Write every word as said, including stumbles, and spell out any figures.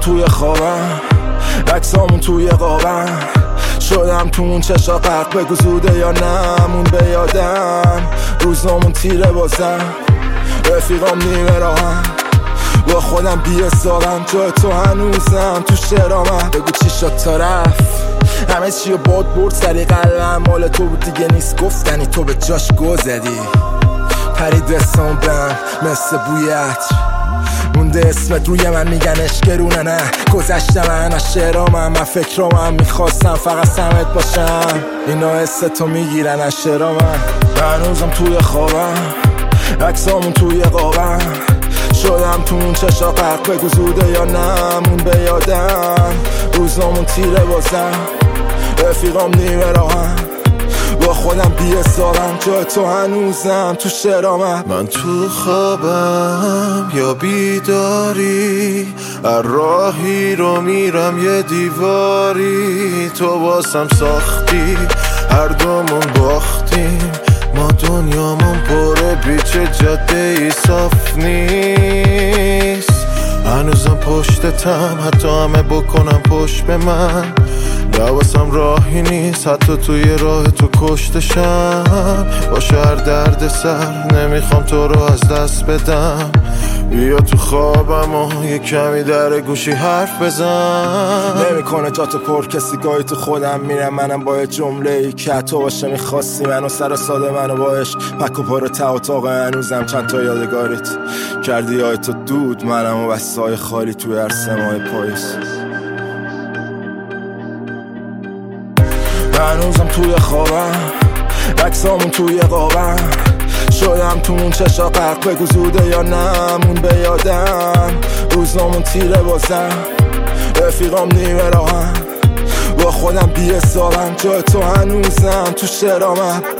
توی خوابم، عکسامون توی قابم، شدم تو اون چشا غرق. بگو زوده یا نمون به یادم، روزامون تیره بازم، رفیقام نیمه راهم، با خودم بی‌حسابم، جای تو هنوزم تو شعرامم. بگو چی شد تا رفت، همه چی رو باد برد سری قلبم، مال تو بود دیگه نیست گفتنی، تو به جاش گو زدی. پرید رسام بهم مثل بوی عطر، مونده اسمت روی من میگن اشکرونه. نه گذشته من از شعرامم، من فکرامم، میخواستم فقط سمت باشم، اینا حس تو میگیرن از شعرامم. هنوزم توی خوابم، عکسامون توی قابم، شدم تو اون چشا غرق. بگو زوده یا نمون به یادم، روزامون تیره بازم، رفیقام نیمه راهم، با خودم بی‌حسابم، جای تو هنوزم تو شعرامم. من تو خوابم یا بیداری، هر راهی رو میرم یه دیواری، تو واسم ساختی هر دومون باختیم، ما دنیامون پره بیچ جاده ای صاف نیست. هنوزم پشتتم حتی همه بکنم پشت به من، دواسم راهی نیست حتی توی راه تو کشتشم. با شهر درد سر نمیخوام تو رو از دست بدم، بیا تو خوابم و یه کمی در گوشی حرف بزن. نمیکنه جا تو پر کسی، گاهی تو خودم میرم، منم با یه جمله ای که تو باشه میخواستی منو، سر ساده منو باش پک و پا رو تا اتاق. هنوزم چند تا یادگاریت کردی یای تو دود، منم و بسای خالی توی هر سمای پاییز. هنوزم توی خوابم، عکسامون توی قابم، شدم تو اون چشا غرق. بگو زوده یا نمون به یادم، روزامون تیره بازم، رفیقام نیمه راهم، با خودم بی‌حسابم، جای تو هنوزم تو شعرامم.